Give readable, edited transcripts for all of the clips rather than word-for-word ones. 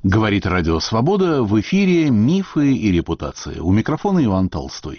Говорит Радио Свобода, в эфире «Мифы и репутации». У микрофона Иван Толстой.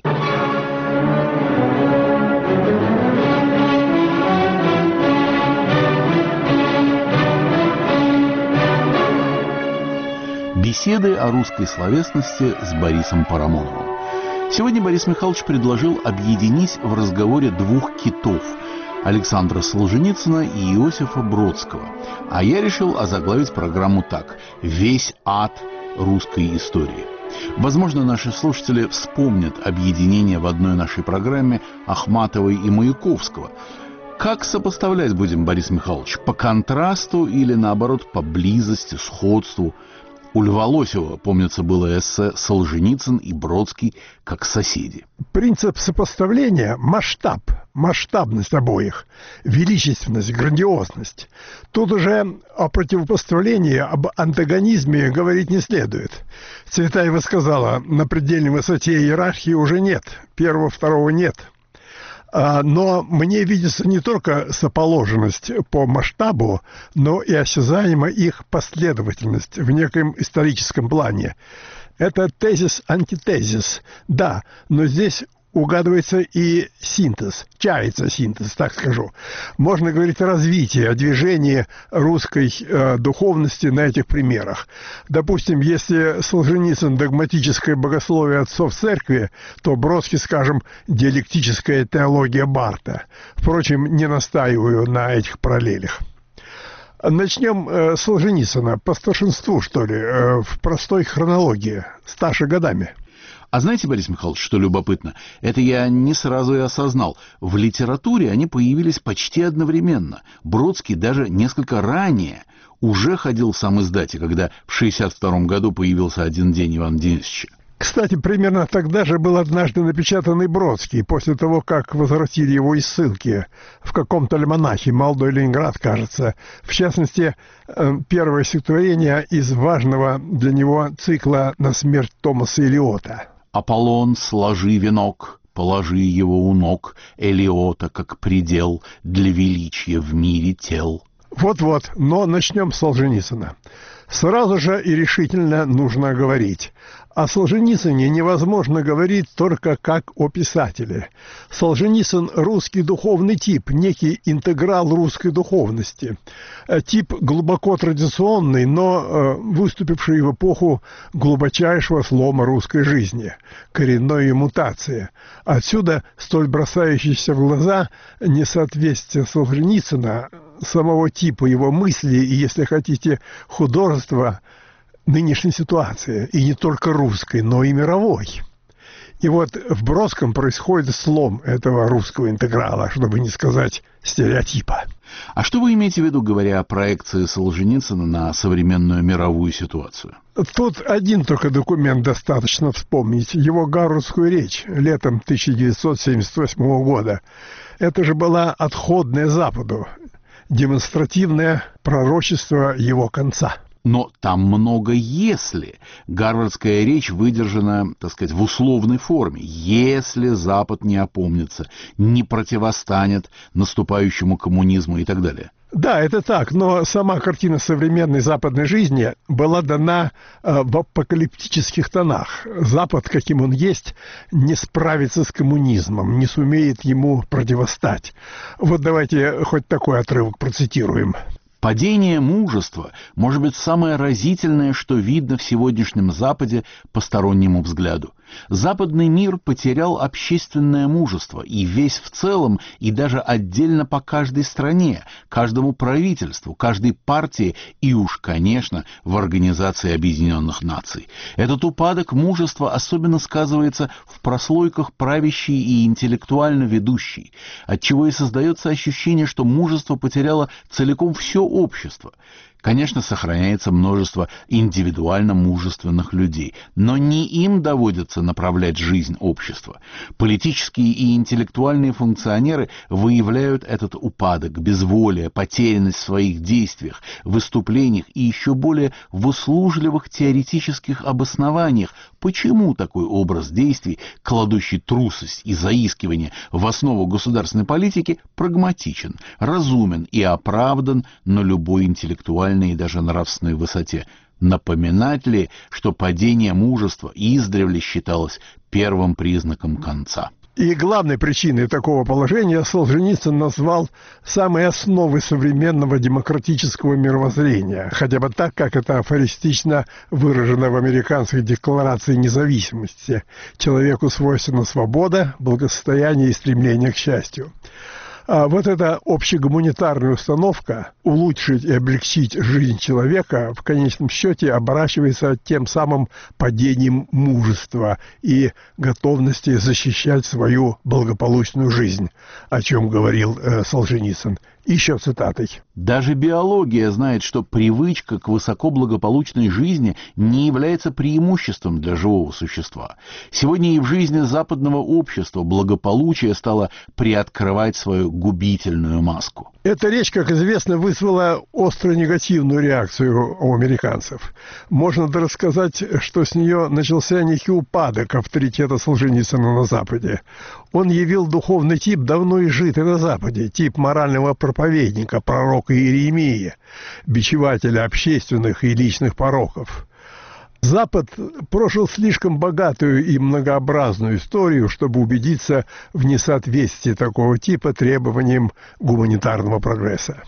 Беседы о русской словесности с Борисом Парамоновым. Сегодня Борис Михайлович предложил объединить в разговоре двух китов – Александра Солженицына и Иосифа Бродского. А я решил озаглавить программу так: «Весь ад русской истории». Возможно, наши слушатели вспомнят объединение в одной нашей программе Ахматовой и Маяковского. Как сопоставлять будем, Борис Михайлович? По контрасту или, наоборот, по близости, сходству? У Льва Лосева, помнится, было эссе «Солженицын и Бродский как соседи». Принцип сопоставления – масштабность обоих, величественность, грандиозность. Тут уже о противопоставлении, об антагонизме говорить не следует. Цветаева сказала, на предельной высоте иерархии уже нет, первого, второго нет. Но мне видится не только соположенность по масштабу, но и осязаемо их последовательность в неком историческом плане. Это тезис-антитезис, да, но здесь угадывается и синтез, чается синтез, так скажу. Можно говорить о развитии, о движении русской духовности на этих примерах. Допустим, если Солженицын догматическое богословие отцов церкви, то Бродский, скажем, диалектическая теология Барта. Впрочем, не настаиваю на этих параллелях. Начнем с Солженицына, по старшинству, что ли, в простой хронологии, старше годами. А знаете, Борис Михайлович, что любопытно? Это я не сразу и осознал. В литературе они появились почти одновременно. Бродский даже несколько ранее уже ходил в самиздате, когда в 1962 году появился «Один день Ивана Денисовича». Кстати, примерно тогда же был однажды напечатанный Бродский, после того, как возвратили его из ссылки в каком-то альманахе, «Молодой Ленинград», кажется. В частности, первое стихотворение из важного для него цикла «На смерть Томаса Элиота». «Аполлон, сложи венок, положи его у ног Элиота, как предел для величия в мире тел». Вот-вот, но начнем с Солженицына. Сразу же и решительно нужно говорить. О Солженицыне невозможно говорить только как о писателе. Солженицын – русский духовный тип, некий интеграл русской духовности. Тип глубоко традиционный, но выступивший в эпоху глубочайшего слома русской жизни, коренной мутации. Отсюда столь бросающееся в глаза несоответствие Солженицына, самого типа его мысли и, если хотите, художества нынешней ситуации, и не только русской, но и мировой. И вот в Бродском происходит слом этого русского интеграла, чтобы не сказать стереотипа. А что вы имеете в виду, говоря о проекции Солженицына на современную мировую ситуацию? Тут один только документ достаточно вспомнить. Его гарвардскую речь летом 1978 года. Это же была отходная Западу, демонстративное пророчество его конца. Но там много «если». Гарвардская речь выдержана, так сказать, в условной форме. Если Запад не опомнится, не противостанет наступающему коммунизму и так далее. Да, это так, но сама картина современной западной жизни была дана в апокалиптических тонах. Запад, каким он есть, не справится с коммунизмом, не сумеет ему противостать. Вот давайте хоть такой отрывок процитируем. Падение мужества может быть самое разительное, что видно в сегодняшнем Западе постороннему взгляду. Западный мир потерял общественное мужество, и весь в целом, и даже отдельно по каждой стране, каждому правительству, каждой партии и уж, конечно, в Организации Объединенных Наций. Этот упадок мужества особенно сказывается в прослойках правящей и интеллектуально ведущей, отчего и создается ощущение, что мужество потеряло целиком все общество. Конечно, сохраняется множество индивидуально мужественных людей, но не им доводится направлять жизнь общества. Политические и интеллектуальные функционеры выявляют этот упадок, безволие, потерянность в своих действиях, выступлениях и еще более в услужливых теоретических обоснованиях, почему такой образ действий, кладущий трусость и заискивание в основу государственной политики, прагматичен, разумен и оправдан на любой интеллектуальной и даже нравственной высоте. Напоминать ли, что падение мужества издревле считалось первым признаком конца? И главной причиной такого положения Солженицын назвал самые основы современного демократического мировоззрения, хотя бы так, как это афористично выражено в американской декларации независимости. Человеку свойственна свобода, благосостояние и стремление к счастью. А вот эта общегуманитарная установка улучшить и облегчить жизнь человека в конечном счете оборачивается тем самым падением мужества и готовности защищать свою благополучную жизнь, о чем говорил Солженицын. Еще цитатой. Даже биология знает, что привычка к высокоблагополучной жизни не является преимуществом для живого существа. Сегодня и в жизни западного общества благополучие стало приоткрывать свою губительную маску. Эта речь, как известно, вызвала остро негативную реакцию у американцев. Можно даже сказать, что с нее начался некий упадок авторитета Солженицына на Западе. Он явил духовный тип, давно изжитый на Западе, тип морального проповедника, пророка Иеремии, бичевателя общественных и личных пороков. Запад прожил слишком богатую и многообразную историю, чтобы убедиться в несоответствии такого типа требованиям гуманитарного прогресса.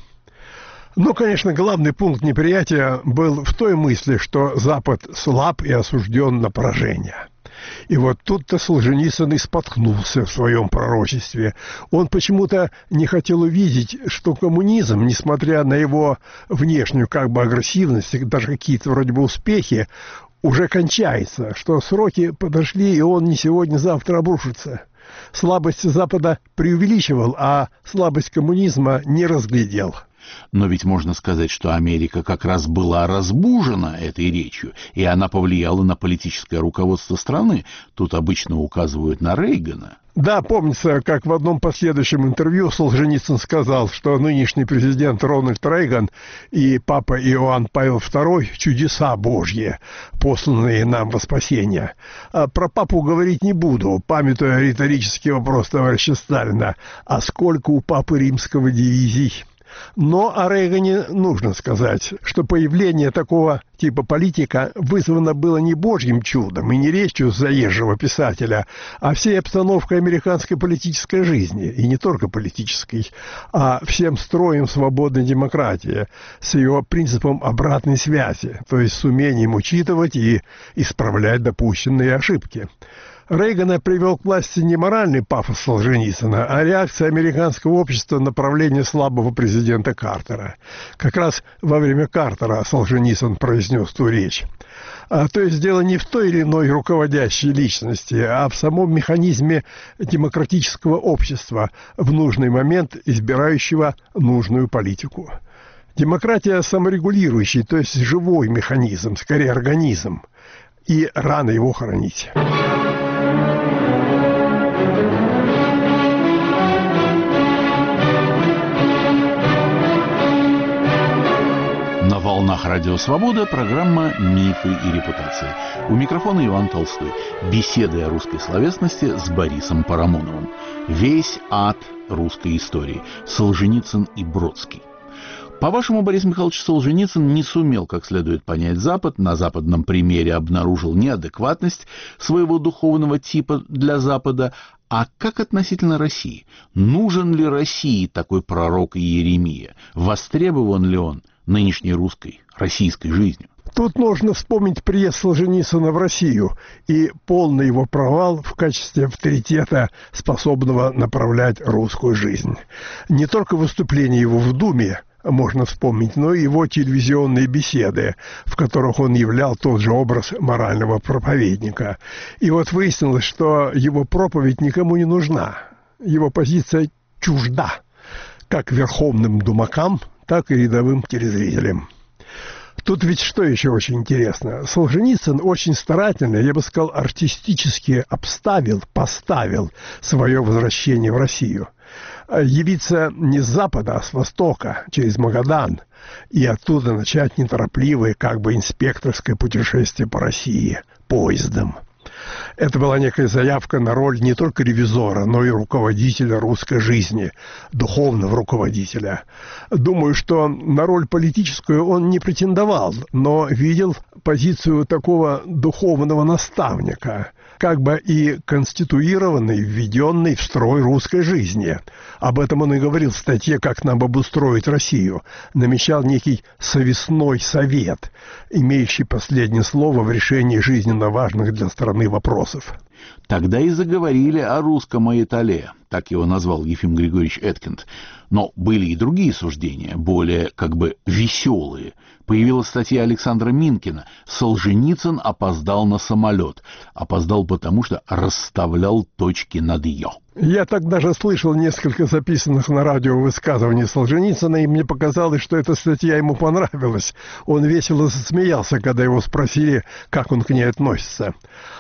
Но, конечно, главный пункт неприятия был в той мысли, что Запад слаб и осужден на поражение. И вот тут-то Солженицын и споткнулся в своем пророчестве. Он почему-то не хотел увидеть, что коммунизм, несмотря на его внешнюю как бы агрессивность, даже какие-то вроде бы успехи, уже кончается, что сроки подошли, и он не сегодня-завтра обрушится. Слабость Запада преувеличивал, а слабость коммунизма не разглядел. Но ведь можно сказать, что Америка как раз была разбужена этой речью, и она повлияла на политическое руководство страны. Тут обычно указывают на Рейгана. Да, помнится, как в одном последующем интервью Солженицын сказал, что нынешний президент Рональд Рейган и папа Иоанн Павел II – чудеса Божьи, посланные нам во спасение. А про папу говорить не буду, памятуя риторический вопрос товарища Сталина: а сколько у папы римского дивизий? Но о Рейгане нужно сказать, что появление такого типа политика вызвано было не божьим чудом и не речью заезжего писателя, а всей обстановкой американской политической жизни, и не только политической, а всем строем свободной демократии, с ее принципом обратной связи, то есть с умением учитывать и исправлять допущенные ошибки. Рейгана привел к власти не моральный пафос Солженицына, а реакция американского общества на правление слабого президента Картера. Как раз во время Картера Солженицын произнес ту речь. То есть дело не в той или иной руководящей личности, а в самом механизме демократического общества, в нужный момент избирающего нужную политику. Демократия саморегулирующий, то есть живой механизм, скорее организм, и рано его хоронить. На волнах Радио Свобода программа «Мифы и репутации». У микрофона Иван Толстой. Беседы о русской словесности с Борисом Парамоновым. Весь ад русской истории. Солженицын и Бродский. По-вашему, Борис Михайлович, Солженицын не сумел как следует понять Запад, на западном примере обнаружил неадекватность своего духовного типа для Запада. А как относительно России? Нужен ли России такой пророк Иеремия? Востребован ли он нынешней русской, российской жизнью? Тут нужно вспомнить приезд Солженицына в Россию и полный его провал в качестве авторитета, способного направлять русскую жизнь. Не только выступление его в Думе можно вспомнить, но и его телевизионные беседы, в которых он являл тот же образ морального проповедника. И вот выяснилось, что его проповедь никому не нужна, его позиция чужда, как верховным думакам, так и рядовым телезрителям. Тут ведь что еще очень интересно. Солженицын очень старательно, я бы сказал, артистически поставил свое возвращение в Россию. Явиться не с запада, а с востока, через Магадан, и оттуда начать неторопливое, как бы инспекторское путешествие по России поездом. Это была некая заявка на роль не только ревизора, но и руководителя русской жизни, духовного руководителя. Думаю, что на роль политическую он не претендовал, но видел позицию такого духовного наставника, как бы и конституированный, введенный в строй русской жизни. Об этом он и говорил в статье «Как нам обустроить Россию». Намечал некий совестной совет, имеющий последнее слово в решении жизненно важных для страны вопросов. Тогда и заговорили о русском Аятолле, так его назвал Ефим Григорьевич Эткинд. Но были и другие суждения, более как бы веселые. Появилась статья Александра Минкина «Солженицын опоздал на самолет». Опоздал потому, что расставлял точки над «ё». Я тогда же слышал несколько записанных на радио высказываний Солженицына, и мне показалось, что эта статья ему понравилась. Он весело засмеялся, когда его спросили, как он к ней относится.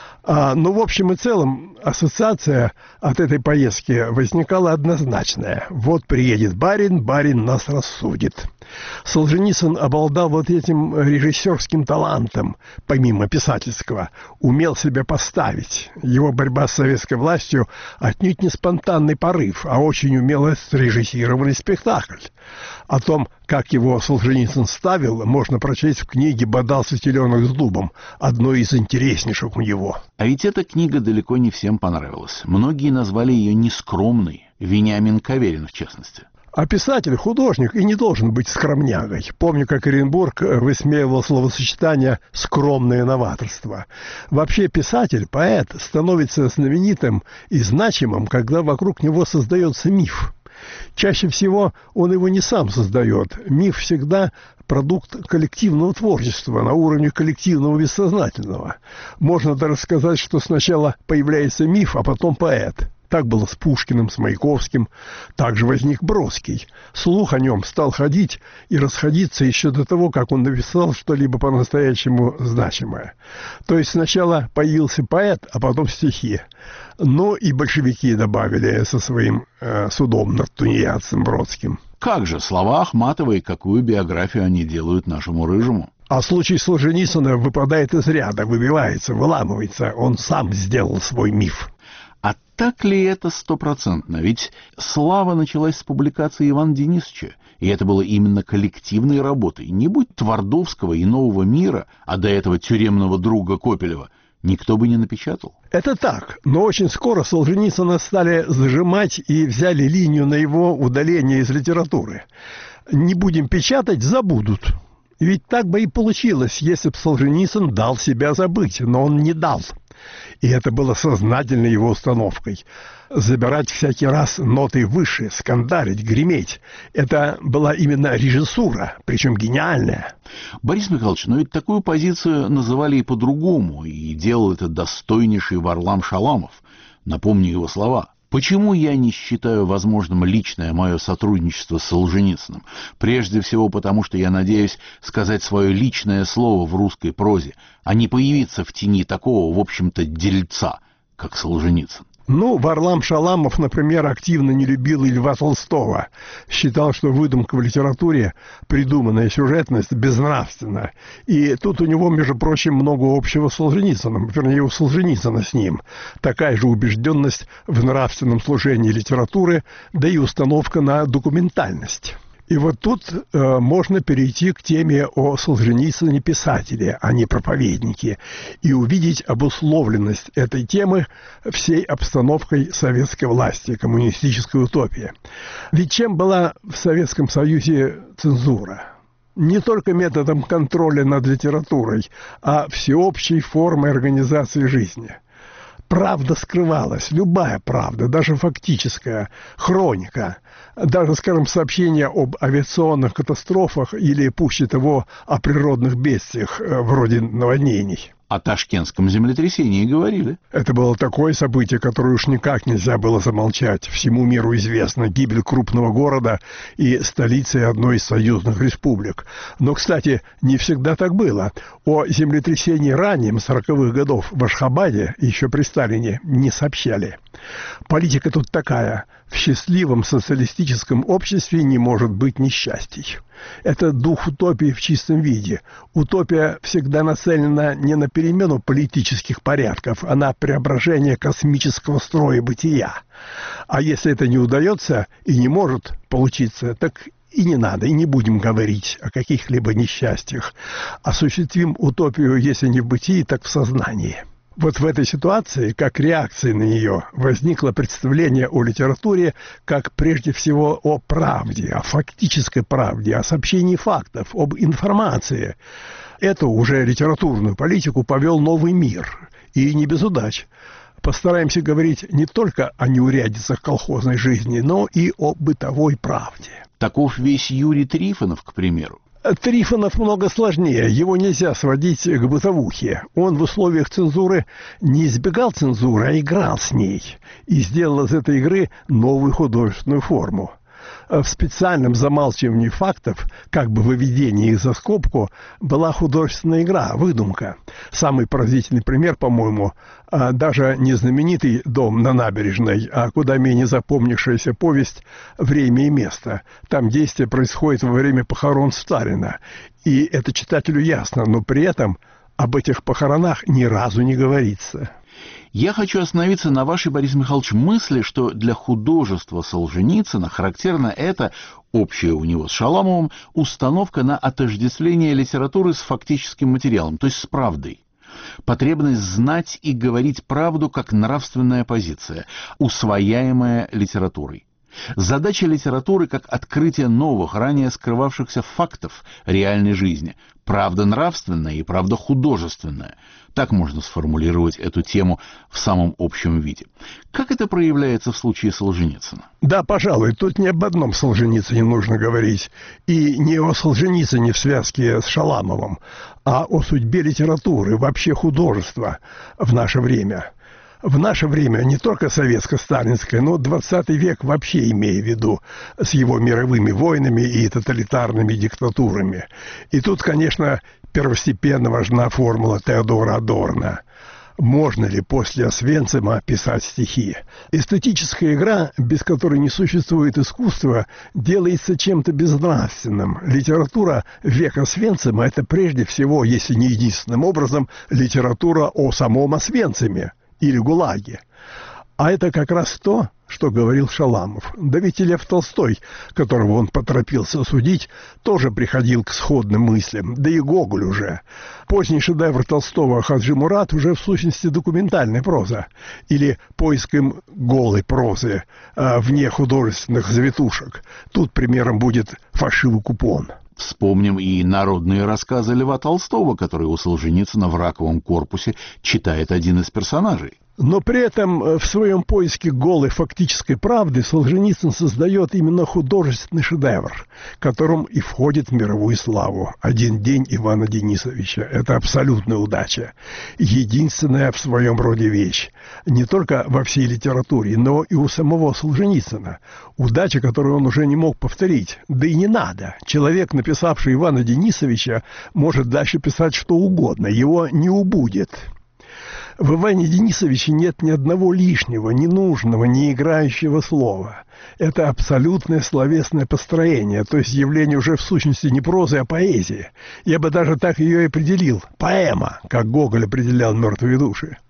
Ну, в общем и целом, ассоциация от этой поездки возникала однозначная. Вот приедет барин, барин нас рассудит. Солженицын обладал вот этим режиссерским талантом, помимо писательского, умел себя поставить. Его борьба с советской властью отнюдь не спонтанный порыв, а очень умело срежиссированный спектакль. О том, как его Солженицын ставил, можно прочесть в книге «Бодался теленок с дубом», одной из интереснейших у него. А ведь эта книга далеко не всем понравилась. Многие назвали ее нескромной, Вениамин Каверин в частности. А писатель, художник и не должен быть скромнягой. Помню, как Оренбург высмеивал словосочетание «скромное новаторство». Вообще писатель, поэт становится знаменитым и значимым, когда вокруг него создается миф. Чаще всего он его не сам создает. Миф всегда продукт коллективного творчества на уровне коллективного бессознательного. Можно даже сказать, что сначала появляется миф, а потом поэт. Так было с Пушкиным, с Маяковским. Также возник Бродский. Слух о нем стал ходить и расходиться еще до того, как он написал что-либо по-настоящему значимое. То есть сначала появился поэт, а потом стихи. Ну и большевики добавили со своим судом над тунеядцем Бродским. Как же, слова Ахматовой, какую биографию они делают нашему Рыжему. А случай Солженицына выпадает из ряда, выбивается, выламывается. Он сам сделал свой миф. А так ли это стопроцентно? Ведь слава началась с публикации Ивана Денисовича, и это было именно коллективной работой. Не будь Твардовского и Нового мира, а до этого тюремного друга Копелева, никто бы не напечатал. Это так, но очень скоро Солженицына стали зажимать и взяли линию на его удаление из литературы. Не будем печатать, забудут. Ведь так бы и получилось, если бы Солженицын дал себя забыть, но он не дал. И это было сознательной его установкой. Забирать всякий раз ноты выше, скандалить, греметь. Это была именно режиссура, причем гениальная. Борис Михайлович, но ведь такую позицию называли и по-другому, и делал это достойнейший Варлам Шаламов. Напомню его слова. Почему я не считаю возможным личное мое сотрудничество с Солженицыным? Прежде всего потому, что я надеюсь сказать свое личное слово в русской прозе, а не появиться в тени такого, в общем-то, дельца, как Солженицын. Ну, Варлам Шаламов, например, активно не любил и Льва Толстого. Считал, что выдумка в литературе, придуманная сюжетность, безнравственна. И тут у него, между прочим, много общего с Солженицыным, вернее, у Солженицына с ним. Такая же убежденность в нравственном служении литературы, да и установка на документальность. И вот тут можно перейти к теме о Солженицыне писателе, а не проповеднике, и увидеть обусловленность этой темы всей обстановкой советской власти, коммунистической утопии. Ведь чем была в Советском Союзе цензура? Не только методом контроля над литературой, а всеобщей формой организации жизни. Правда скрывалась, любая правда, даже фактическая, хроника, даже, скажем, сообщения об авиационных катастрофах или, пуще того, о природных бедствиях, вроде наводнений. О ташкентском землетрясении говорили. Это было такое событие, которое уж никак нельзя было замолчать. Всему миру известно гибель крупного города и столицы одной из союзных республик. Но, кстати, не всегда так было. О землетрясении раннем 40-х годов в Ашхабаде, еще при Сталине, не сообщали. Политика тут такая. В счастливом социалистическом обществе не может быть несчастий. Это дух утопии в чистом виде. Утопия всегда нацелена не на перемену политических порядков, а на преображение космического строя бытия. А если это не удается и не может получиться, так и не надо, и не будем говорить о каких-либо несчастьях. Осуществим утопию, если не в бытии, так в сознании. Вот в этой ситуации, как реакция на нее, возникло представление о литературе как прежде всего о правде, о фактической правде, о сообщении фактов, об информации. Эту уже литературную политику повел новый мир, и не без удач. Постараемся говорить не только о неурядицах колхозной жизни, но и о бытовой правде. Таков весь Юрий Трифонов, к примеру. Трифонов много сложнее, его нельзя сводить к бытовухе. Он в условиях цензуры не избегал цензуры, а играл с ней и сделал из этой игры новую художественную форму. В специальном замалчивании фактов, как бы выведении их за скобку, была художественная игра, выдумка. Самый поразительный пример, по-моему, даже не знаменитый «Дом на набережной», а куда менее запомнившаяся повесть «Время и место». Там действие происходит во время похорон Сталина. И это читателю ясно, но при этом об этих похоронах ни разу не говорится. Я хочу остановиться на вашей, Борис Михайлович, мысли, что для художества Солженицына характерна эта, общая у него с Шаламовым, установка на отождествление литературы с фактическим материалом, то есть с правдой. Потребность знать и говорить правду как нравственная позиция, усвояемая литературой. Задача литературы как открытие новых, ранее скрывавшихся фактов реальной жизни. Правда нравственная и правда художественная. Так можно сформулировать эту тему в самом общем виде. Как это проявляется в случае Солженицына? Да, пожалуй, тут не об одном Солженицыне нужно говорить. И не о Солженицыне в связке с Шаламовым, а о судьбе литературы, вообще художества в наше время. В наше время, не только советско-сталинское, но 20 век вообще, имея в виду, с его мировыми войнами и тоталитарными диктатурами. И тут, конечно, первостепенно важна формула Теодора Адорно. Можно ли после Освенцима писать стихи? Эстетическая игра, без которой не существует искусства, делается чем-то безнравственным. Литература века Освенцима – это прежде всего, если не единственным образом, литература о самом Освенциме или ГУЛАГе. А это как раз то, что говорил Шаламов. Да ведь и Лев Толстой, которого он поторопился судить, тоже приходил к сходным мыслям. Да и Гоголь уже. Поздний шедевр Толстого «Хаджи Мурат» уже в сущности документальная проза. Или поиском голой прозы, вне художественных завитушек. Тут примером будет «Фальшивый купон». Вспомним и народные рассказы Льва Толстого, которые у Солженицына в «Раковом корпусе» читает один из персонажей. Но при этом в своем поиске голой фактической правды Солженицын создает именно художественный шедевр, которым и входит в мировую славу. «Один день» Ивана Денисовича. Это абсолютная удача. Единственная в своем роде вещь. Не только во всей литературе, но и у самого Солженицына. Удача, которую он уже не мог повторить. Да и не надо. Человек, написавший Ивана Денисовича, может дальше писать что угодно. Его не убудет. В Иване Денисовиче нет ни одного лишнего, ненужного, не играющего слова. Это абсолютное словесное построение, то есть явление уже в сущности не прозы, а поэзии. Я бы даже так ее и определил. Поэма, как Гоголь определял «Мертвые души».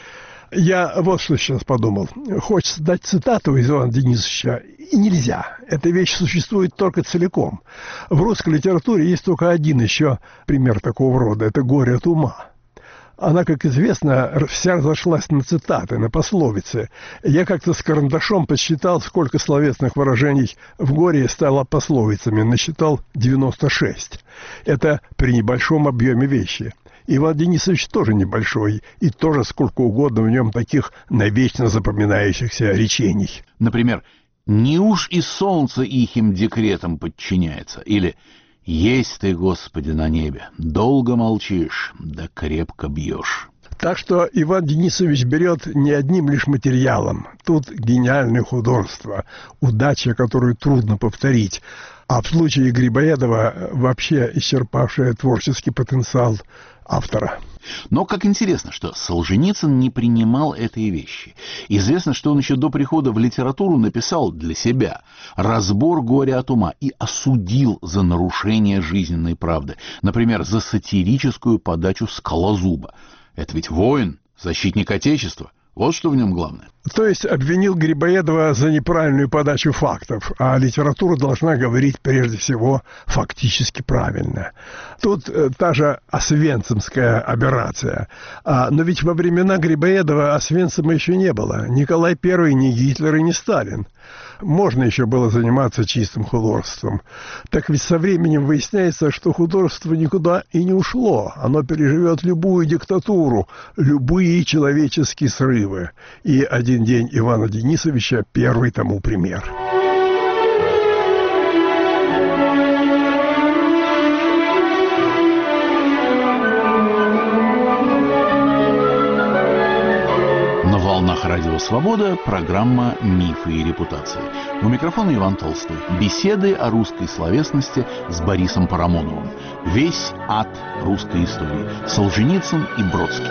Я вот что сейчас подумал. Хочется дать цитату из Ивана Денисовича, и нельзя. Эта вещь существует только целиком. В русской литературе есть только один еще пример такого рода. Это «Горе от ума». Она, как известно, вся разошлась на цитаты, на пословицы. Я как-то с карандашом подсчитал, сколько словесных выражений в «Горе» стало пословицами. Насчитал 96. Это при небольшом объеме вещи. Иван Денисович тоже небольшой, и тоже сколько угодно в нем таких навечно запоминающихся речений. Например, «Не уж и солнце ихим декретам подчиняется» или «Есть ты, Господи, на небе, долго молчишь, да крепко бьешь». Так что Иван Денисович берет не одним лишь материалом. Тут гениальное художество, удача, которую трудно повторить. А в случае Грибоедова вообще исчерпавшая творческий потенциал автора. Но как интересно, что Солженицын не принимал этой вещи. Известно, что он еще до прихода в литературу написал для себя разбор горя от ума и осудил за нарушение жизненной правды. Например, за сатирическую подачу Скалозуба. Это ведь воин, защитник Отечества. Вот что в нем главное. То есть обвинил Грибоедова за неправильную подачу фактов, а литература должна говорить прежде всего фактически правильно. Тут та же освенцимская аберрация. Но ведь во времена Грибоедова Освенцима еще не было. Николай I, ни Гитлер и ни Сталин. Можно еще было заниматься чистым художеством. Так ведь со временем выясняется, что художество никуда и не ушло. Оно переживет любую диктатуру, любые человеческие срывы. И один день Ивана Денисовича первый тому пример. На волнах Радио Свобода программа «Мифы и репутации». У микрофона Иван Толстой. Беседы о русской словесности с Борисом Парамоновым. Весь ад русской истории. Солженицын и Бродский.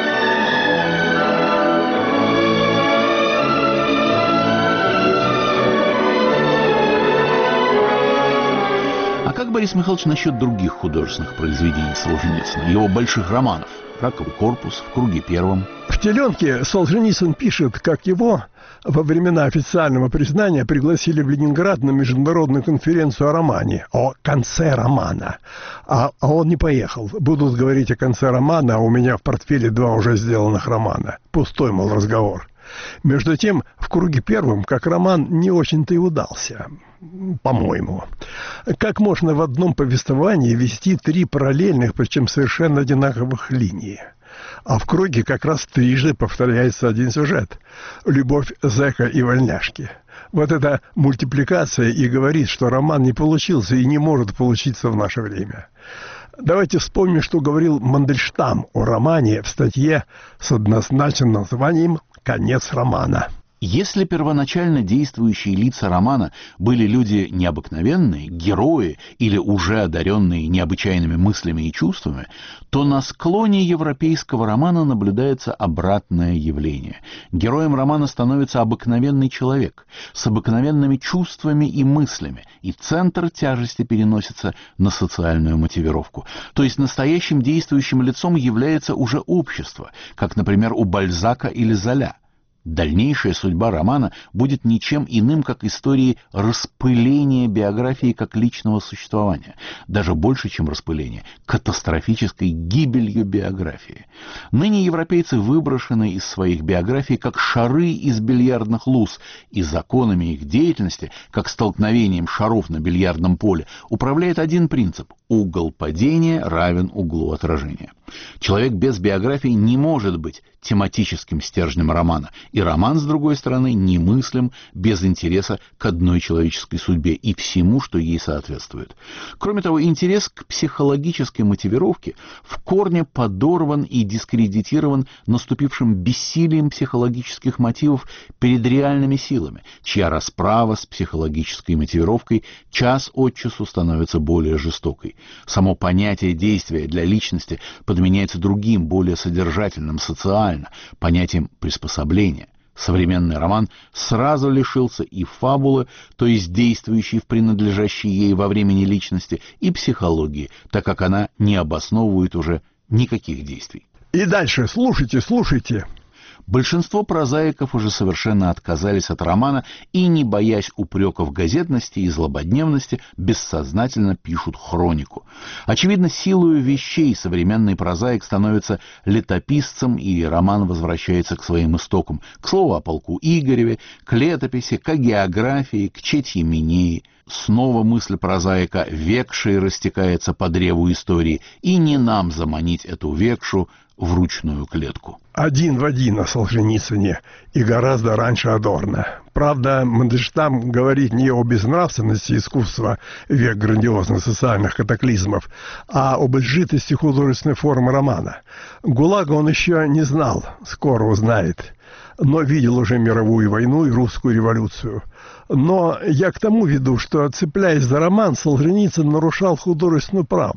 Как, Борис Михайлович, насчет других художественных произведений Солженицына, его больших романов «Раковый корпус», «В круге первом»? В «Теленке» Солженицын пишет, как его во времена официального признания пригласили в Ленинград на международную конференцию о романе, о конце романа. А он не поехал. Будут говорить о конце романа, а у меня в портфеле 2 уже сделанных романа. Пустой, мол, разговор. Между тем, «В круге первом» как роман не очень-то и удался, по-моему. Как можно в одном повествовании вести 3 параллельных, причем совершенно одинаковых линии? А в «Круге» как раз трижды повторяется один сюжет – любовь зэка и вольняшки. Вот эта мультипликация и говорит, что роман не получился и не может получиться в наше время. Давайте вспомним, что говорил Мандельштам о романе в статье с однозначным названием «Конец романа». Если первоначально действующие лица романа были люди необыкновенные, герои или уже одаренные необычайными мыслями и чувствами, то на склоне европейского романа наблюдается обратное явление. Героем романа становится обыкновенный человек с обыкновенными чувствами и мыслями, и центр тяжести переносится на социальную мотивировку. То есть настоящим действующим лицом является уже общество, как, например, у Бальзака или Золя. Дальнейшая судьба романа будет ничем иным, как историей распыления биографии как личного существования. Даже больше, чем распыление, катастрофической гибелью биографии. Ныне европейцы выброшены из своих биографий как шары из бильярдных луз, и законами их деятельности, как столкновением шаров на бильярдном поле, управляет один принцип – угол падения равен углу отражения. Человек без биографии не может быть тематическим стержнем романа, и роман, с другой стороны, немыслим без интереса к одной человеческой судьбе и всему, что ей соответствует. Кроме того, интерес к психологической мотивировке в корне подорван и дискредитирован наступившим бессилием психологических мотивов перед реальными силами, чья расправа с психологической мотивировкой час от часу становится более жестокой. Само понятие действия для личности подменяется другим, более содержательным, социально, понятием приспособления. Современный роман сразу лишился и фабулы, то есть действующей в принадлежащей ей во времени личности, и психологии, так как она не обосновывает уже никаких действий. И дальше, слушайте. Большинство прозаиков уже совершенно отказались от романа и, не боясь упреков газетности и злободневности, бессознательно пишут хронику. Очевидно, силою вещей современный прозаик становится летописцем, и роман возвращается к своим истокам, к слову о полку Игореве, к летописи, к географии, к Четье Минеи. Снова мысль прозаика векшей растекается по древу истории, и не нам заманить эту векшу в ручную клетку. Один в один о Солженицыне и гораздо раньше Адорно. Правда, Мандельштам говорит не о безнравственности искусства, век грандиозных социальных катаклизмов, а об изжитости художественной формы романа. ГУЛАГа он еще не знал, скоро узнает, но видел уже мировую войну и русскую революцию. Но я к тому веду, что, цепляясь за роман, Солженицын нарушал художественную правду.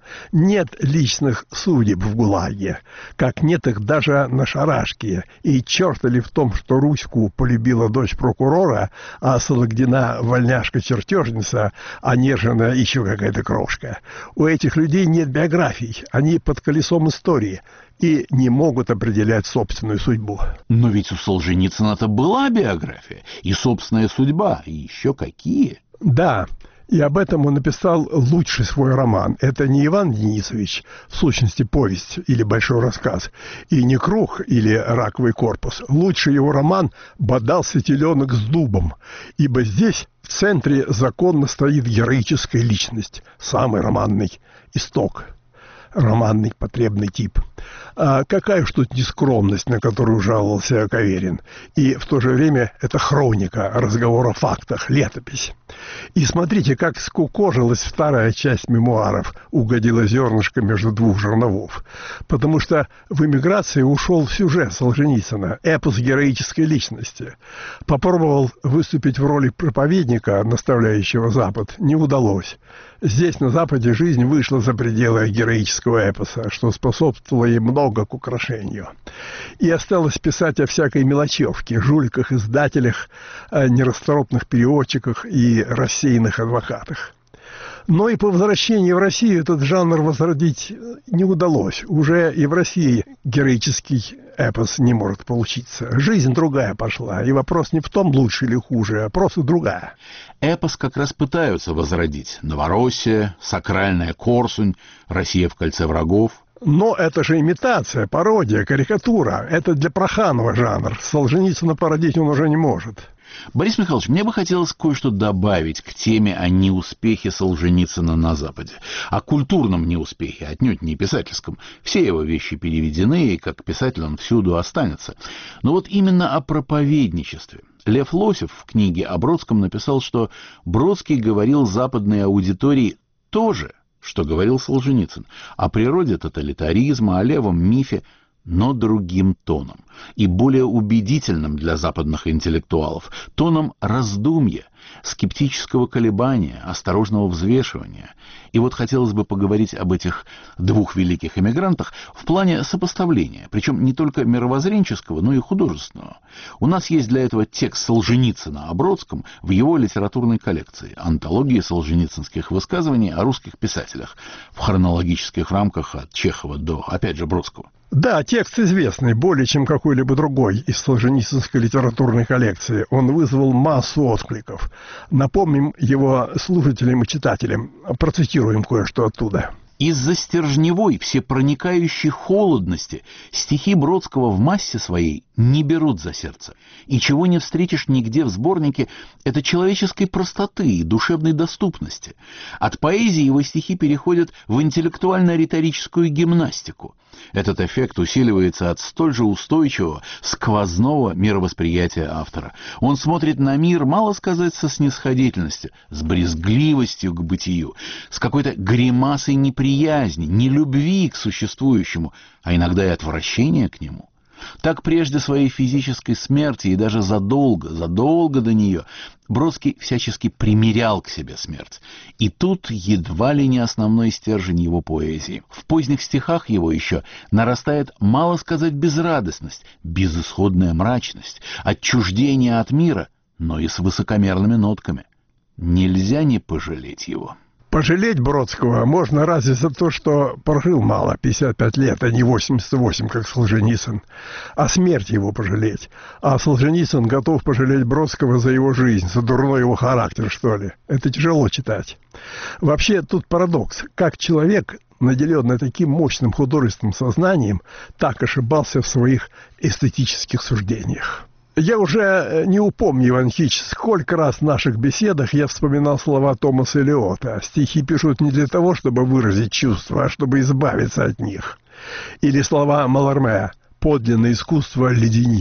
Нет личных судеб в ГУЛАГе, как нет их даже на шарашке. И черта ли в том, что Руську полюбила дочь прокурора, а Сологдина вольняшка-чертежница, а Нержина еще какая-то крошка. У этих людей нет биографий, они под колесом истории и не могут определять собственную судьбу. Но ведь у Солженицына-то была биография, и собственная судьба, и еще какие. Да, и об этом он написал лучший свой роман. Это не Иван Денисович, в сущности повесть или большой рассказ, и не Круг или Раковый корпус. Лучший его роман «Бодался теленок с дубом», ибо здесь в центре законно стоит героическая личность, самый романный исток. Романный потребный тип. А какая уж тут нескромность, на которую жаловался Каверин. И в то же время это хроника, разговор о фактах, летопись. И смотрите, как скукожилась вторая часть мемуаров, угодила зернышко между двух жерновов. Потому что в эмиграции ушел в сюжет Солженицына, эпос героической личности. Попробовал выступить в роли проповедника, наставляющего Запад, не удалось. Здесь, на Западе, жизнь вышла за пределы героического эпоса, что способствовало ей много к украшению. И осталось писать о всякой мелочевке, жуликах, издателях, нерасторопных переводчиках и рассеянных адвокатах. Но и по возвращении в Россию этот жанр возродить не удалось. Уже и в России героический эпос не может получиться. Жизнь другая пошла, и вопрос не в том, лучше или хуже, а просто другая. Эпос как раз пытаются возродить. Новороссия, сакральная Корсунь, Россия в кольце врагов. Но это же имитация, пародия, карикатура. Это для Проханова жанр. Солженицына породить он уже не может. Борис Михайлович, мне бы хотелось кое-что добавить к теме о неуспехе Солженицына на Западе. О культурном неуспехе, отнюдь не писательском. Все его вещи переведены, и как писатель он всюду останется. Но вот именно о проповедничестве. Лев Лосев в книге о Бродском написал, что Бродский говорил западной аудитории то же, что говорил Солженицын, о природе тоталитаризма, о левом мифе, но другим тоном и более убедительным для западных интеллектуалов, тоном раздумья, скептического колебания, осторожного взвешивания. И вот хотелось бы поговорить об этих двух великих эмигрантах в плане сопоставления, причем не только мировоззренческого, но и художественного. У нас есть для этого текст Солженицына о Бродском в его литературной коллекции «Антология солженицынских высказываний о русских писателях» в хронологических рамках от Чехова до, опять же, Бродского. Да, текст известный, более чем какой-либо другой из солженицынской литературной коллекции. Он вызвал массу откликов. Напомним его слушателям и читателям. Процитируем кое-что оттуда. Из-за стержневой, всепроникающей холодности стихи Бродского в массе своей не берут за сердце. И чего не встретишь нигде в сборнике, это человеческой простоты и душевной доступности. От поэзии его стихи переходят в интеллектуально-риторическую гимнастику. Этот эффект усиливается от столь же устойчивого, сквозного мировосприятия автора. Он смотрит на мир, мало сказать, со снисходительностью, с брезгливостью к бытию, с какой-то гримасой неприязни, нелюбви к существующему, а иногда и отвращения к нему. Так прежде своей физической смерти и даже задолго до нее Бродский всячески примирял к себе смерть. И тут едва ли не основной стержень его поэзии. В поздних стихах его еще нарастает, мало сказать, безрадостность, безысходная мрачность, отчуждение от мира, но и с высокомерными нотками. Нельзя не пожалеть его. Пожалеть Бродского можно разве за то, что прожил мало, 55 лет, а не 88, как Солженицын. А смерть его пожалеть. А Солженицын готов пожалеть Бродского за его жизнь, за дурной его характер, что ли. Это тяжело читать. Вообще, тут парадокс. Как человек, наделенный таким мощным художественным сознанием, так ошибался в своих эстетических суждениях. Я уже не упомню, Иван Ильич, сколько раз в наших беседах я вспоминал слова Томаса Элиота. Стихи пишут не для того, чтобы выразить чувства, а чтобы избавиться от них. Или слова Маларме «Подлинное искусство леденит».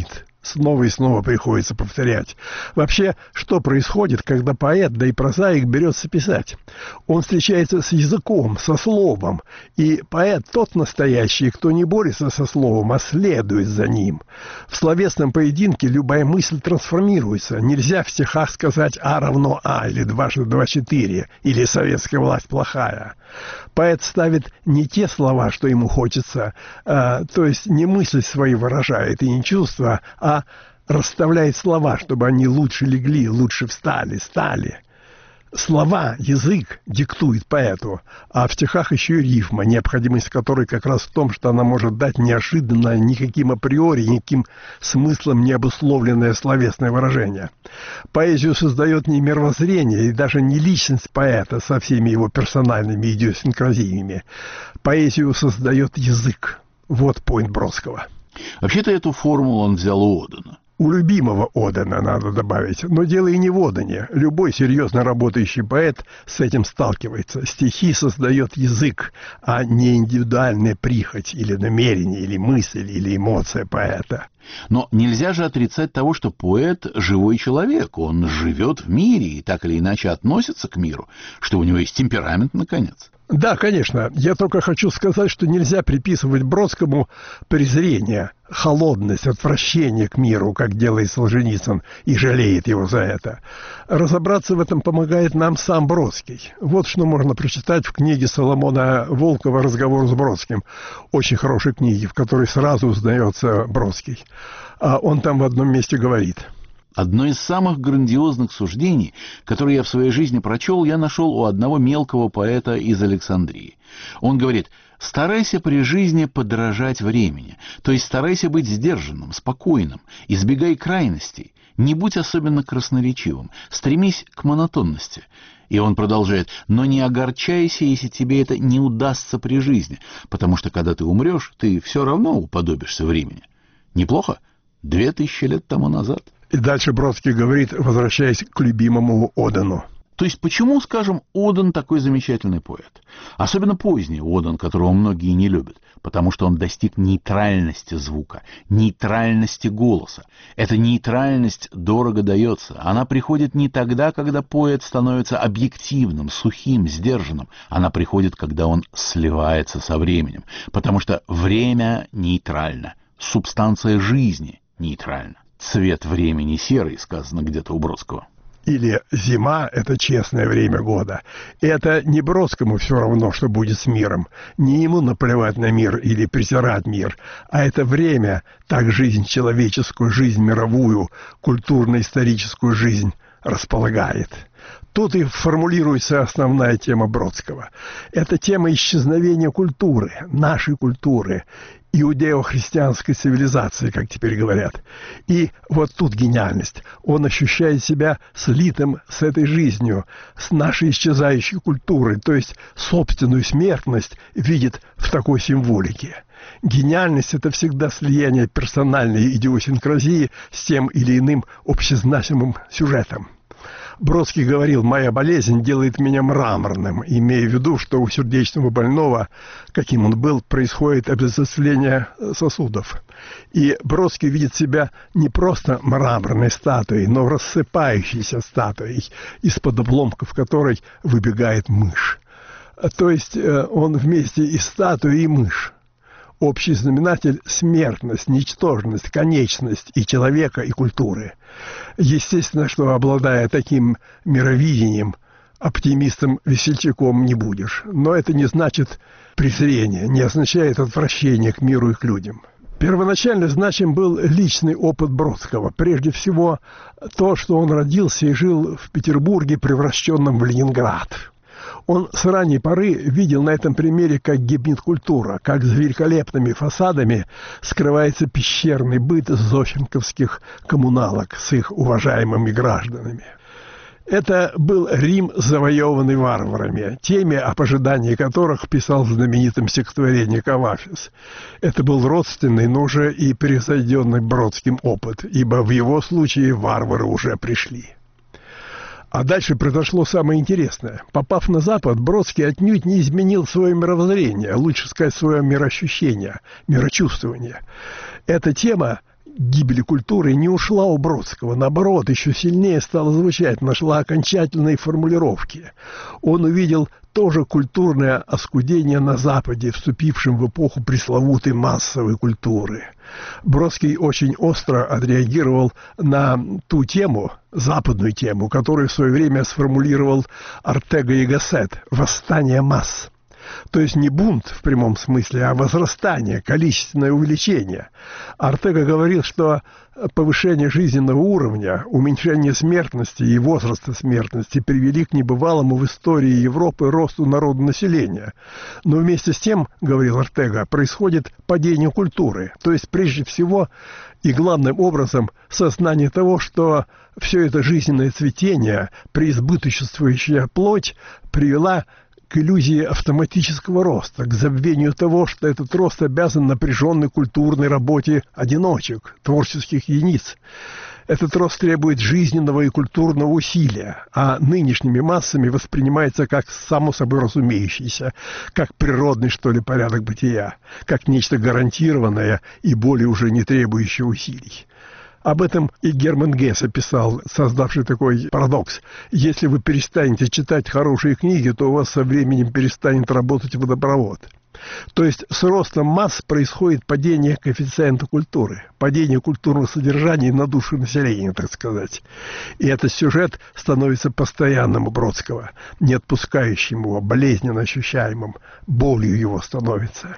снова и снова приходится повторять. Вообще, что происходит, когда поэт, да и прозаик берется писать? Он встречается с языком, со словом, и поэт тот настоящий, кто не борется со словом, а следует за ним. В словесном поединке любая мысль трансформируется. Нельзя в стихах сказать «А равно А» или «2 × 2 = 4» или «Советская власть плохая». Поэт ставит не те слова, что ему хочется, то есть не мысли свои выражает и не чувства, а расставляет слова, чтобы они лучше легли, лучше встали, стали. Слова, язык диктует поэту, а в стихах еще и рифма, необходимость которой как раз в том, что она может дать неожиданно, никаким априори, никаким смыслом не обусловленное словесное выражение. Поэзию создает не мировоззрение и даже не личность поэта со всеми его персональными идиосинкразиями. Поэзию создает язык. Вот поинт Бродского. Вообще-то эту формулу он взял у Одена. У любимого Одена, надо добавить. Но дело и не в Одене. Любой серьезно работающий поэт с этим сталкивается. Стихи создает язык, а не индивидуальная прихоть или намерение, или мысль, или эмоция поэта. Но нельзя же отрицать того, что поэт – живой человек. Он живет в мире и так или иначе относится к миру, что у него есть темперамент, наконец. Да, конечно. Я только хочу сказать, что нельзя приписывать Бродскому презрение, холодность, отвращение к миру, как делает Солженицын, и жалеет его за это. Разобраться в этом помогает нам сам Бродский. Вот что можно прочитать в книге Соломона Волкова «Разговор с Бродским». Очень хорошей книге, в которой сразу узнается Бродский. А он там в одном месте говорит: одно из самых грандиозных суждений, которые я в своей жизни прочел, я нашел у одного мелкого поэта из Александрии. Он говорит: старайся при жизни подражать времени, то есть старайся быть сдержанным, спокойным, избегай крайностей, не будь особенно красноречивым, стремись к монотонности. И он продолжает: но не огорчайся, если тебе это не удастся при жизни, потому что когда ты умрешь, ты все равно уподобишься времени. Неплохо? 2000 лет тому назад. И дальше Бродский говорит, возвращаясь к любимому Одену. То есть почему, скажем, Оден такой замечательный поэт? Особенно поздний Оден, которого многие не любят. Потому что он достиг нейтральности звука, нейтральности голоса. Эта нейтральность дорого дается. Она приходит не тогда, когда поэт становится объективным, сухим, сдержанным. Она приходит, когда он сливается со временем. Потому что время нейтрально. Субстанция жизни нейтральна. Цвет времени серый, сказано где-то у Бродского. Или зима – это честное время года. Это не Бродскому все равно, что будет с миром. Не ему наплевать на мир или презирать мир, а это время, так жизнь человеческую, жизнь мировую, культурно-историческую жизнь располагает. Тут и формулируется основная тема Бродского. Это тема исчезновения культуры, нашей культуры, иудео-христианской цивилизации, как теперь говорят. И вот тут гениальность. Он ощущает себя слитым с этой жизнью, с нашей исчезающей культурой, то есть собственную смертность видит в такой символике. Гениальность – это всегда слияние персональной идиосинкразии с тем или иным общезначимым сюжетом. Бродский говорил: «Моя болезнь делает меня мраморным», имея в виду, что у сердечного больного, каким он был, происходит обезосление сосудов. И Бродский видит себя не просто мраморной статуей, но рассыпающейся статуей, из-под обломков которой выбегает мышь. То есть он вместе и статуя, и мышь. Общий знаменатель – смертность, ничтожность, конечность и человека, и культуры. Естественно, что, обладая таким мировидением, оптимистом-весельчаком не будешь. Но это не значит презрение, не означает отвращение к миру и к людям. Первоначально значим был личный опыт Бродского. Прежде всего, то, что он родился и жил в Петербурге, превращенном в Ленинград. Он с ранней поры видел на этом примере, как гибнет культура, как за великолепными фасадами скрывается пещерный быт зощенковских коммуналок с их уважаемыми гражданами. Это был Рим, завоеванный варварами, теми, о пожидании которых писал в знаменитом стихотворении Кавафис. Это был родственный, но уже и превзойденный Бродским опыт, ибо в его случае варвары уже пришли. А дальше произошло самое интересное. Попав на Запад, Бродский отнюдь не изменил свое мировоззрение, лучше сказать, свое мироощущение, мирочувствование. Эта тема гибели культуры не ушла у Бродского. Наоборот, еще сильнее стала звучать, нашла окончательные формулировки. Он увидел тоже культурное оскудение на Западе, вступившем в эпоху пресловутой массовой культуры. Бродский очень остро отреагировал на ту тему, западную тему, которую в свое время сформулировал Ортега и Гассет «Восстание масс». То есть не бунт в прямом смысле, а возрастание, количественное увеличение. Ортега говорил, что повышение жизненного уровня, уменьшение смертности и возраста смертности привели к небывалому в истории Европы росту народонаселения. Но вместе с тем, говорил Ортега, происходит падение культуры. То есть прежде всего и главным образом сознание того, что все это жизненное цветение, преизбыточествующая плоть, привела к иллюзии автоматического роста, к забвению того, что этот рост обязан напряженной культурной работе одиночек, творческих единиц. Этот рост требует жизненного и культурного усилия, а нынешними массами воспринимается как само собой разумеющееся, как природный, что ли, порядок бытия, как нечто гарантированное и более уже не требующее усилий. Об этом и Герман Гессе писал, создавший такой парадокс. Если вы перестанете читать хорошие книги, то у вас со временем перестанет работать водопровод. То есть с ростом масс происходит падение коэффициента культуры, падение культурного содержания на душу населения, так сказать. И этот сюжет становится постоянным у Бродского, не отпускающим его, болезненно ощущаемым, болью его становится.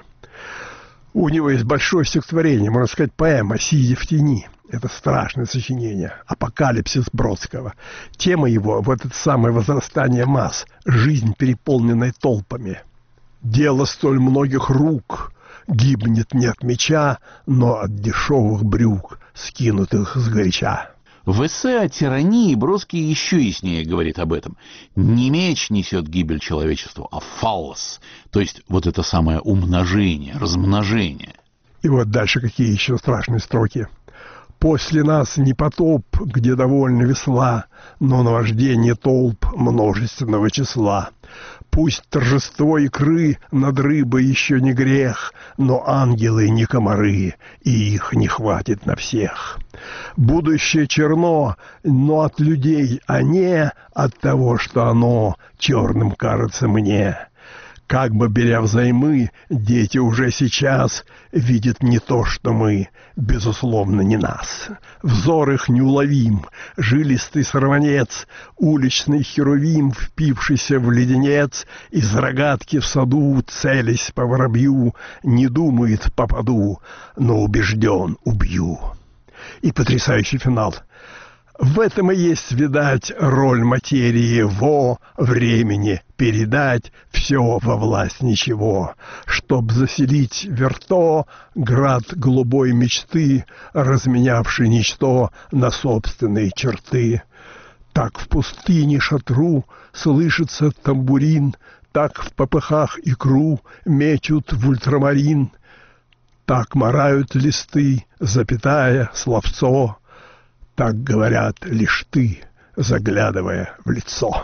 У него есть большое стихотворение, можно сказать, поэма «Сидя в тени». Это страшное сочинение, апокалипсис Бродского. Тема его – вот это самое возрастание масс, жизнь, переполненная толпами. Дело столь многих рук гибнет не от меча, но от дешевых брюк, скинутых сгоряча. В эссе о тирании Бродский еще яснее говорит об этом. Не меч несет гибель человечеству, а фаллос, то есть вот это самое умножение, размножение. И вот дальше какие еще страшные строки. После нас не потоп, где довольно весла, но наваждение толп множественного числа. Пусть торжество икры над рыбой еще не грех, но ангелы не комары, и их не хватит на всех. Будущее черно, но от людей, а не от того, что оно черным кажется мне. Как бы беря взаймы, дети уже сейчас видят не то, что мы, безусловно, не нас. Взор их неуловим, жилистый сорванец, уличный херувим, впившийся в леденец, из рогатки в саду, целясь по воробью, не думает попаду, но убежден убью. И потрясающий финал. В этом и есть, видать, роль материи во времени, передать все во власть ничего, чтоб заселить верто град голубой мечты, разменявший ничто на собственные черты. Так в пустыне шатру слышится тамбурин, так в попыхах икру мечут в ультрамарин, так марают листы, запятая словцо. Так говорят лишь ты, заглядывая в лицо.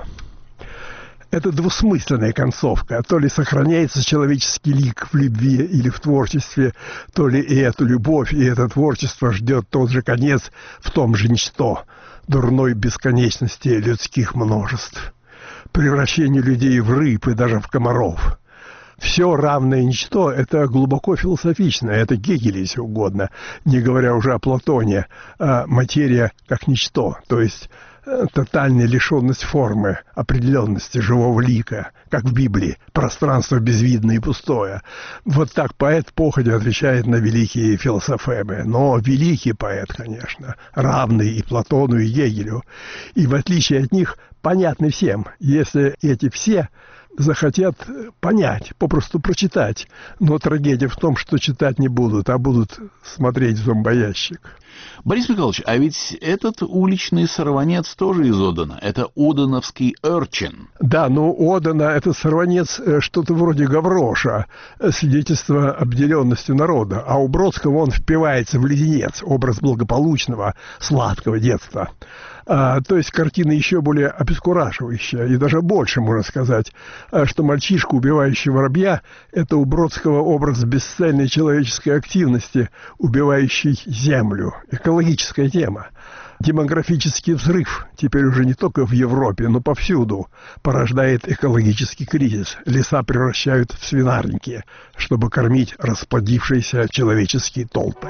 Это двусмысленная концовка. То ли сохраняется человеческий лик в любви или в творчестве, то ли и эту любовь, и это творчество ждет тот же конец в том же ничто, дурной бесконечности людских множеств, превращение людей в рыб и даже в комаров. Все равное ничто – это глубоко философично, это Гегель, если угодно, не говоря уже о Платоне, а материя как ничто, то есть тотальная лишенность формы, определенности живого лика, как в Библии, пространство безвидное и пустое. Вот так поэт походя отвечает на великие философемы. Но великий поэт, конечно, равный и Платону, и Гегелю. И в отличие от них понятны всем, если эти все захотят понять, попросту прочитать. Но трагедия в том, что читать не будут, а будут смотреть в зомбоящик. Борис Михайлович, а ведь этот уличный сорванец тоже из Одена. Это оденовский Урчин. Да, но Одена – это сорванец что-то вроде Гавроша, свидетельство обделенности народа. А у Бродского он впивается в леденец, образ благополучного, сладкого детства. То есть картина еще более обескураживающая, и даже больше, можно сказать, что мальчишка, убивающий воробья, это у Бродского образ бесцельной человеческой активности, убивающий землю, экологическая тема. Демографический взрыв, теперь уже не только в Европе, но повсюду, порождает экологический кризис. Леса превращают в свинарники, чтобы кормить расплодившиеся человеческие толпы.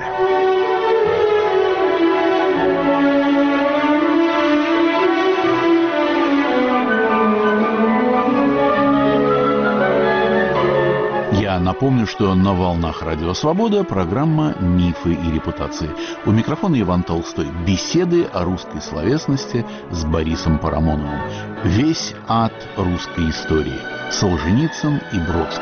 Я напомню, что на волнах Радио Свобода программа «Мифы и репутации». У микрофона Иван Толстой. Беседы о русской словесности с Борисом Парамоновым. Весь ад русской истории. Солженицын и Бродский.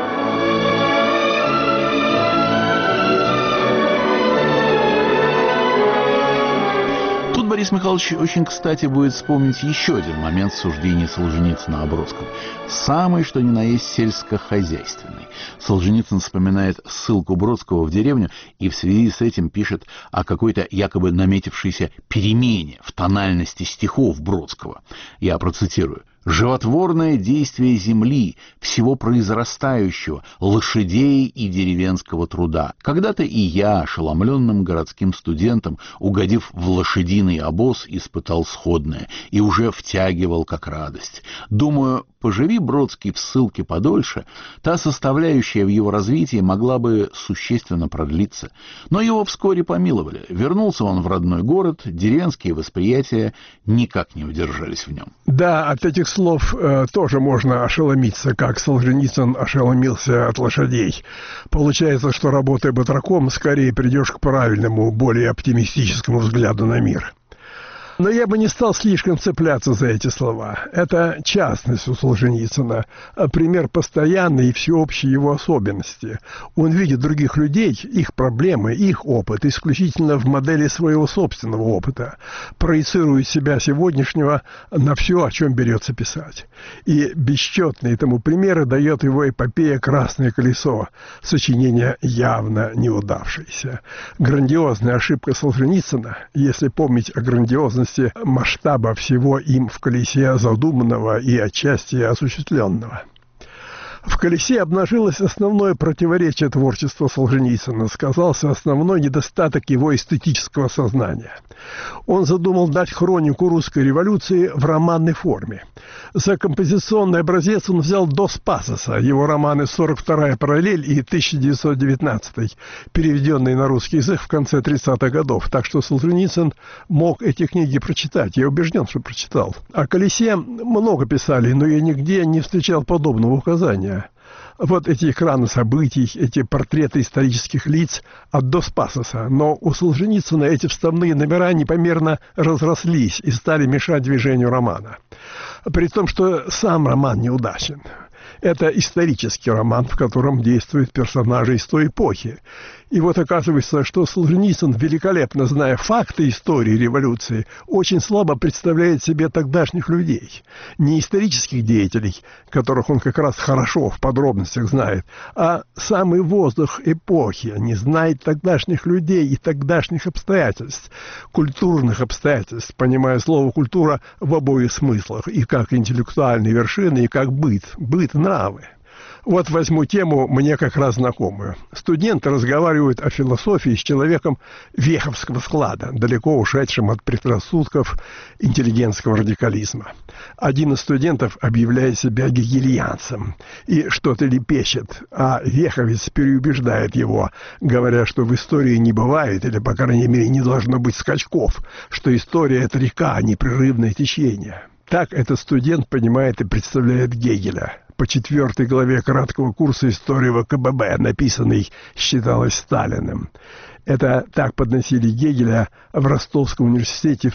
Борис Михайлович очень кстати будет вспомнить еще один момент суждения Солженицына о Бродском. Самый, что ни на есть, сельскохозяйственный. Солженицын вспоминает ссылку Бродского в деревню и в связи с этим пишет о какой-то якобы наметившейся перемене в тональности стихов Бродского. Я процитирую. «Животворное действие земли, всего произрастающего, лошадей и деревенского труда. Когда-то и я, ошеломленным городским студентом, угодив в лошадиный обоз, испытал сходное и уже втягивал как радость. Думаю, поживи Бродский в ссылке подольше, та составляющая в его развитии могла бы существенно продлиться. Но его вскоре помиловали. Вернулся он в родной город, деревенские восприятия никак не удержались в нем». Да, от этих слов тоже можно ошеломиться, как Солженицын ошеломился от лошадей. Получается, что, работая батраком, скорее придешь к правильному, более оптимистическому взгляду на мир. Но я бы не стал слишком цепляться за эти слова. Это частность у Солженицына, пример постоянной и всеобщей его особенности. Он видит других людей, их проблемы, их опыт исключительно в модели своего собственного опыта, проецирует себя сегодняшнего на все, о чем берется писать. И бесчетные тому примеры дает его эпопея «Красное колесо», сочинение явно неудавшееся. Грандиозная ошибка Солженицына, если помнить о грандиозности масштаба всего им в «Колесе» задуманного и отчасти осуществленного. В «Колесе» обнажилось основное противоречие творчества Солженицына, сказался основной недостаток его эстетического сознания. Он задумал дать хронику русской революции в романной форме. За композиционный образец он взял Дос Пасоса, его романы «42-я параллель» и «1919», переведенные на русский язык в конце 30-х годов, так что Солженицын мог эти книги прочитать. Я убежден, что прочитал. О «Колесе» много писали, но я нигде не встречал подобного указания. Вот эти экраны событий, эти портреты исторических лиц от Дос Пасоса. Но у Солженицына эти вставные номера непомерно разрослись и стали мешать движению романа. При том, что сам роман неудачен. Это исторический роман, в котором действуют персонажи из той эпохи. И вот оказывается, что Солженицын, великолепно зная факты истории революции, очень слабо представляет себе тогдашних людей. Не исторических деятелей, которых он как раз хорошо в подробностях знает, а самый воздух эпохи, не знает тогдашних людей и тогдашних обстоятельств, культурных обстоятельств, понимая слово «культура» в обоих смыслах, и как интеллектуальные вершины, и как быт, нравы. Вот возьму тему, мне как раз знакомую. Студенты разговаривают о философии с человеком веховского склада, далеко ушедшим от предрассудков интеллигентского радикализма. Один из студентов объявляет себя гегельянцем и что-то лепечет, а веховец переубеждает его, говоря, что в истории не бывает, или, по крайней мере, не должно быть скачков, что история – это река, а непрерывное течение. Так этот студент понимает и представляет Гегеля. По 4 главе краткого курса истории ВКББ, написанной, считалось, Сталиным. Это так подносили Гегеля в Ростовском университете в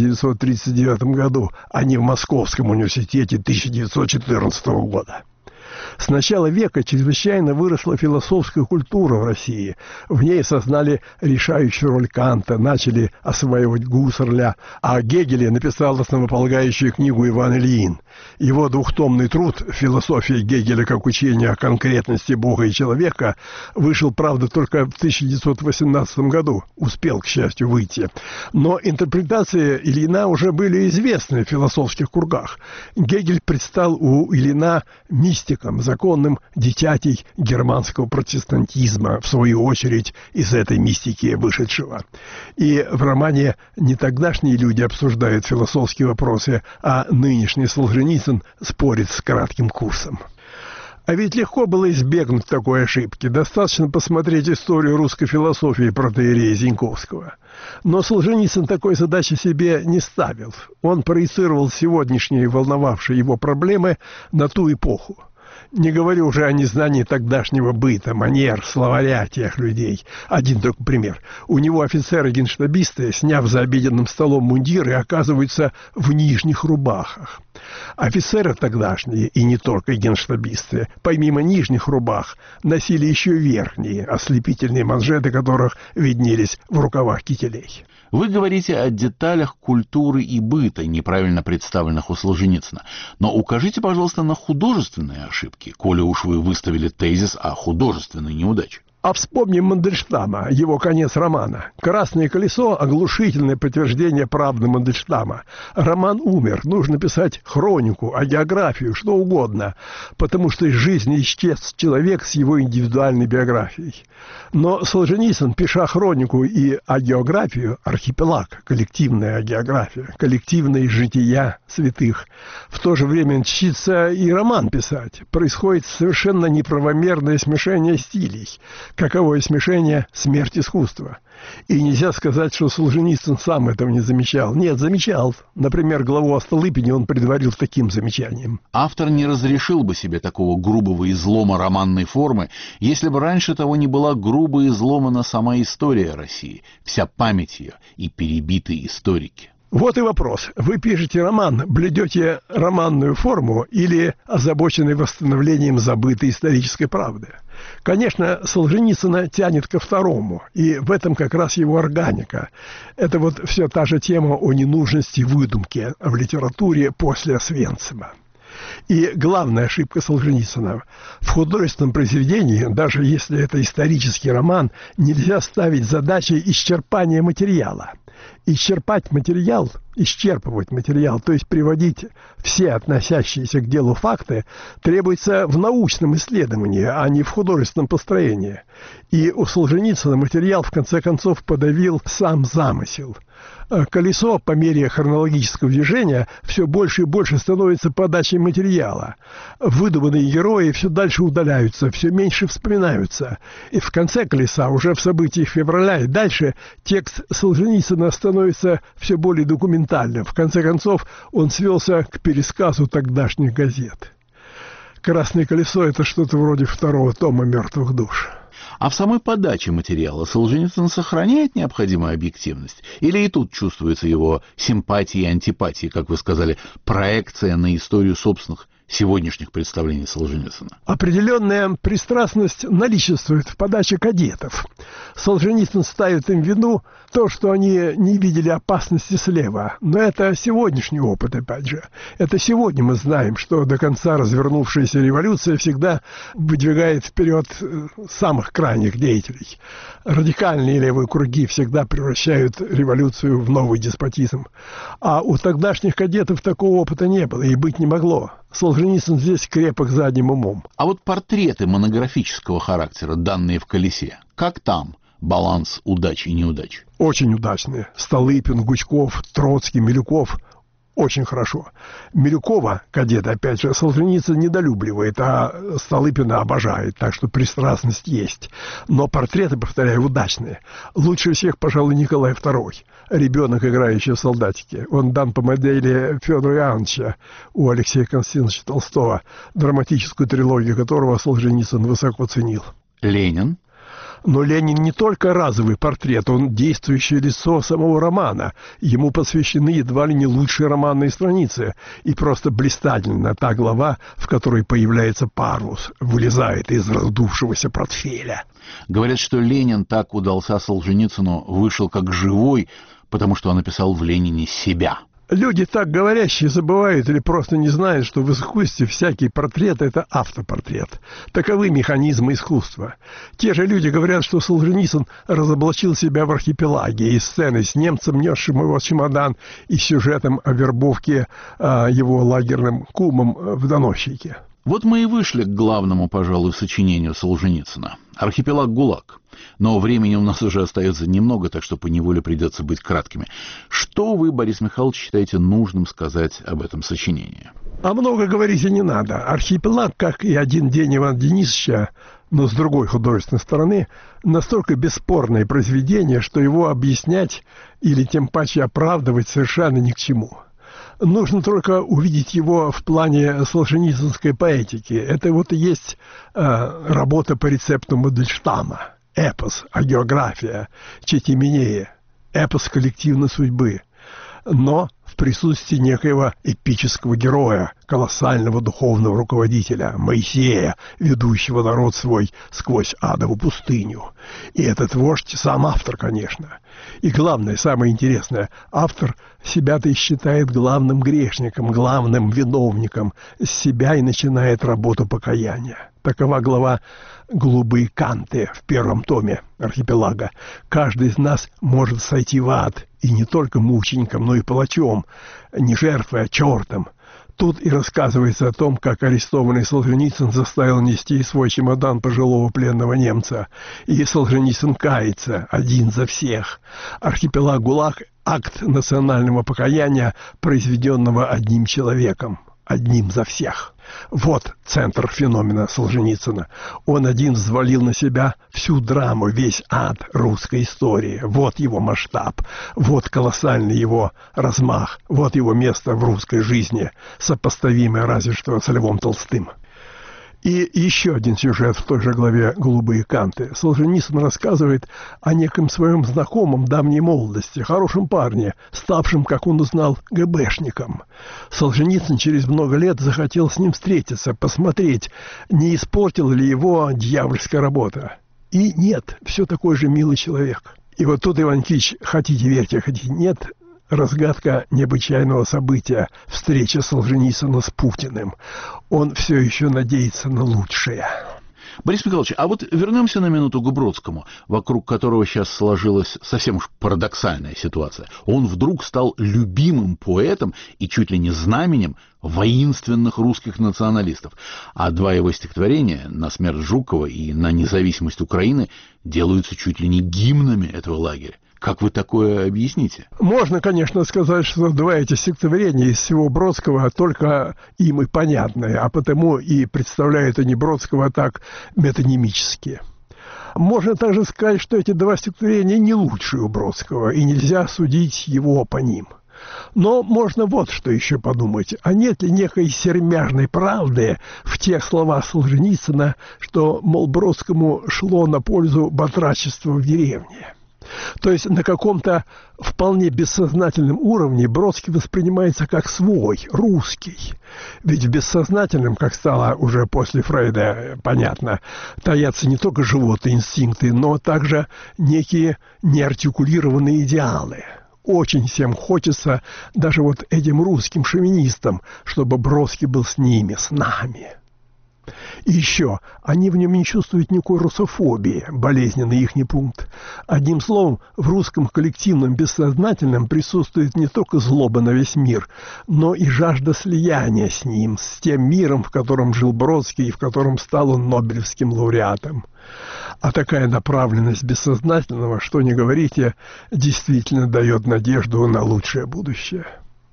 1939 году, а не в Московском университете 1914 года. С начала века чрезвычайно выросла философская культура в России. В ней осознали решающую роль Канта, начали осваивать Гуссерля, а Гегеле написал основополагающую книгу Иван Ильин. Его двухтомный труд «Философия Гегеля как учение о конкретности Бога и человека» вышел, правда, только в 1918 году, успел, к счастью, выйти. Но интерпретации Ильина уже были известны в философских кругах. Гегель предстал у Ильина мистиком, законным дитятей германского протестантизма, в свою очередь, из этой мистики вышедшего. И в романе не тогдашние люди обсуждают философские вопросы, а нынешний Солженицын спорит с кратким курсом. А ведь легко было избегнуть такой ошибки. Достаточно посмотреть историю русской философии протоиерея Зиньковского. Но Солженицын такой задачи себе не ставил. Он проецировал сегодняшние волновавшие его проблемы на ту эпоху. Не говорю уже о незнании тогдашнего быта, манер, словаря тех людей. Один только пример. У него офицеры-генштабисты, сняв за обеденным столом мундиры, оказываются в нижних рубахах. Офицеры тогдашние, и не только генштабисты, помимо нижних рубах, носили еще верхние, ослепительные манжеты которых виднелись в рукавах кителей. Вы говорите о деталях культуры и быта, неправильно представленных у Солженицына. Но укажите, пожалуйста, на художественные ошибки, коли уж вы выставили тезис о художественной неудаче. А вспомним Мандельштама, его конец романа. «Красное колесо» — оглушительное подтверждение правды Мандельштама. Роман умер, нужно писать хронику, агеографию, что угодно, потому что из жизни исчез человек с его индивидуальной биографией. Но Солженицын, пиша хронику и агеографию, архипелаг, коллективная агеография, коллективные жития святых, в то же время чтится и роман писать. Происходит совершенно неправомерное смешение стилей. Каковое смешение — смерть искусства. И нельзя сказать, что Солженицын сам этого не замечал. Нет, замечал. Например, главу о Столыпине он предварил таким замечанием. Автор не разрешил бы себе такого грубого излома романной формы, если бы раньше того не была грубо изломана сама история России, вся память ее и перебитые историки. Вот и вопрос. Вы пишете роман, блюдете романную форму или озабочены восстановлением забытой исторической правды? Конечно, Солженицына тянет ко второму, и в этом как раз его органика. Это вот все та же тема о ненужности выдумки в литературе после Освенцима. И главная ошибка Солженицына: в художественном произведении, даже если это исторический роман, нельзя ставить задачей исчерпания материала. Исчерпывать материал, то есть приводить все относящиеся к делу факты, требуется в научном исследовании, а не в художественном построении. И у Солженицына материал в конце концов подавил сам замысел. Колесо по мере хронологического движения все больше и больше становится подачей материала. Выдуманные герои все дальше удаляются, все меньше вспоминаются. И в конце колеса, уже в событиях февраля и дальше, текст Солженицына становится все более документальным. В конце концов, он свелся к пересказу тогдашних газет. «Красное колесо» — это что-то вроде второго тома «Мертвых душ». А в самой подаче материала Солженицын сохраняет необходимую объективность? Или и тут чувствуется его симпатии и антипатии, как вы сказали, проекция на историю собственных сегодняшних представлений Солженицына? Определенная пристрастность наличествует в подаче кадетов. Солженицын ставит им в вину то, что они не видели опасности слева. Но это сегодняшний опыт, опять же. Это сегодня мы знаем, что до конца развернувшаяся революция всегда выдвигает вперед самых крайних деятелей. Радикальные левые круги всегда превращают революцию в новый деспотизм. А у тогдашних кадетов такого опыта не было и быть не могло. Солженицын здесь крепок задним умом. А вот портреты монографического характера, данные в «Колесе», как там баланс удач и неудач? Очень удачные. Столыпин, Гучков, Троцкий, Милюков. Очень хорошо. Милюкова, кадета, опять же, Солженицын недолюбливает, а Столыпина обожает, так что пристрастность есть. Но портреты, повторяю, удачные. Лучше всех, пожалуй, Николай II. Ребенок, играющий в солдатике. Он дан по модели Федора Иоанновича у Алексея Константиновича Толстого, драматическую трилогию которого Солженицын высоко ценил. Ленин? Но Ленин не только разовый портрет, он действующее лицо самого романа. Ему посвящены едва ли не лучшие романные страницы. И просто блистательна та глава, в которой появляется Парлус, вылезает из раздувшегося портфеля. Говорят, что Ленин так удался Солженицыну, вышел как живой, потому что он написал в Ленине себя. Люди, так говорящие, забывают или просто не знают, что в искусстве всякий портрет – это автопортрет. Таковы механизмы искусства. Те же люди говорят, что Солженицын разоблачил себя в архипелаге, и сцены с немцем, несшим его чемодан, и сюжетом о вербовке его лагерным кумом в доносчике. Вот мы и вышли к главному, пожалуй, сочинению Солженицына — «Архипелаг ГУЛАГ». Но времени у нас уже остается немного, так что поневоле придется быть краткими. Что вы, Борис Михайлович, считаете нужным сказать об этом сочинении? А много говорить и не надо. «Архипелаг», как и «Один день Ивана Денисовича», но с другой художественной стороны, настолько бесспорное произведение, что его объяснять или тем паче оправдывать совершенно ни к чему. Нужно только увидеть его в плане солженицынской поэтики. Это вот и есть работа по рецепту Мандельштама. Эпос, агеография, Четименея, эпос коллективной судьбы. Но в присутствии некоего эпического героя, колоссального духовного руководителя, Моисея, ведущего народ свой сквозь адову пустыню. И этот вождь сам автор, конечно. И главное, самое интересное, автор себя-то и считает главным грешником, главным виновником, с себя и начинает работу покаяния. Такова глава «Голубые канты» в первом томе «Архипелага». Каждый из нас может сойти в ад, и не только мучеником, но и палачом, не жертвой, а чертом. Тут и рассказывается о том, как арестованный Солженицын заставил нести свой чемодан пожилого пленного немца. И Солженицын кается, один за всех. «Архипелаг ГУЛАГ» — акт национального покаяния, произведенного одним человеком, одним за всех. Вот центр феномена Солженицына. Он один взвалил на себя всю драму, весь ад русской истории. Вот его масштаб, вот колоссальный его размах, вот его место в русской жизни, сопоставимое разве что с Львом Толстым. И еще один сюжет в той же главе «Голубые канты». Солженицын рассказывает о неком своем знакомом давней молодости, хорошем парне, ставшем, как он узнал, ГБшником. Солженицын через много лет захотел с ним встретиться, посмотреть, не испортила ли его дьявольская работа. И нет, все такой же милый человек. И вот тут, Иван Кич, хотите верьте, хотите нет, разгадка необычайного события — встреча Солженицына с Путиным. Он все еще надеется на лучшее. Борис Михайлович, а вот вернемся на минуту к Бродскому, вокруг которого сейчас сложилась совсем уж парадоксальная ситуация. Он вдруг стал любимым поэтом и чуть ли не знаменем воинственных русских националистов. А два его стихотворения «На смерть Жукова» и «На независимость Украины» делаются чуть ли не гимнами этого лагеря. Как вы такое объясните? Можно, конечно, сказать, что два эти стихотворения из всего Бродского только им и понятны, а потому и представляют они Бродского так метонимически. Можно также сказать, что эти два стихотворения не лучшие у Бродского, и нельзя судить его по ним. Но можно вот что еще подумать. А нет ли некой сермяжной правды в тех словах Солженицына, что, мол, Бродскому шло на пользу батрачество в деревне? То есть на каком-то вполне бессознательном уровне Бродский воспринимается как свой, русский. Ведь в бессознательном, как стало уже после Фрейда понятно, таятся не только животные инстинкты, но также некие неартикулированные идеалы. Очень всем хочется, даже вот этим русским шовинистам, чтобы Бродский был с ними, с нами. И еще, они в нем не чувствуют никакой русофобии, болезненный ихний пункт. Одним словом, в русском коллективном бессознательном присутствует не только злоба на весь мир, но и жажда слияния с ним, с тем миром, в котором жил Бродский и в котором стал он нобелевским лауреатом. А такая направленность бессознательного, что ни говорите, действительно дает надежду на лучшее будущее.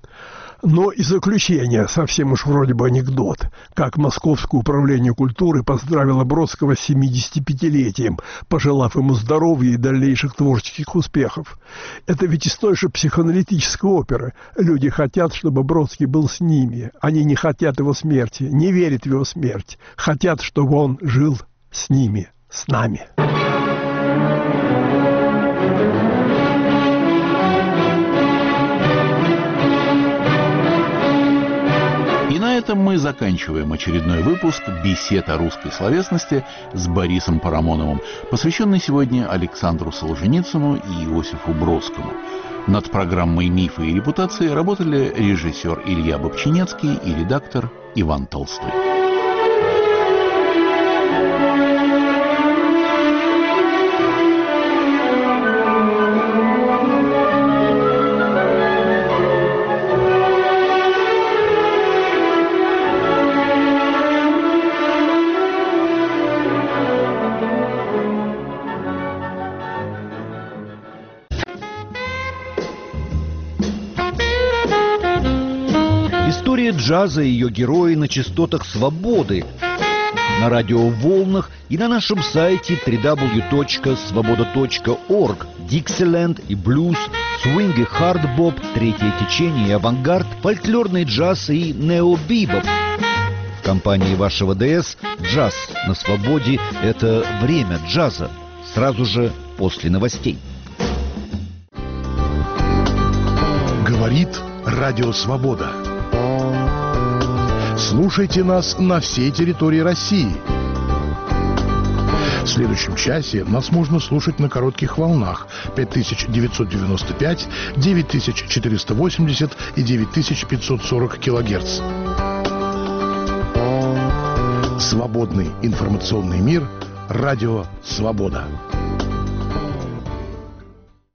Но и заключение, совсем уж вроде бы анекдот, как Московское управление культуры поздравило Бродского с 75-летием, пожелав ему здоровья и дальнейших творческих успехов. Это ведь из той же психоаналитической оперы. Люди хотят, чтобы Бродский был с ними. Они не хотят его смерти, не верят в его смерть. Хотят, чтобы он жил с ними, с нами. На этом мы заканчиваем очередной выпуск «Бесед о русской словесности» с Борисом Парамоновым, посвященный сегодня Александру Солженицыну и Иосифу Бродскому. Над программой «Мифы и репутации» работали режиссер Илья Бобчинецкий и редактор Иван Толстой. История джаза и ее герои на частотах свободы, на радиоволнах и на нашем сайте www.svoboda.org. Диксиленд и блюз, свинг и хардбоп, третье течение и авангард, фольклорный джаз и необибоп. В компании вашего ДС «Джаз на свободе» — это время джаза. Сразу же после новостей. Говорит Радио Свобода. Слушайте нас на всей территории России. В следующем часе нас можно слушать на коротких волнах 5995, 9480 и 9540 килогерц. Свободный информационный мир. Радио Свобода.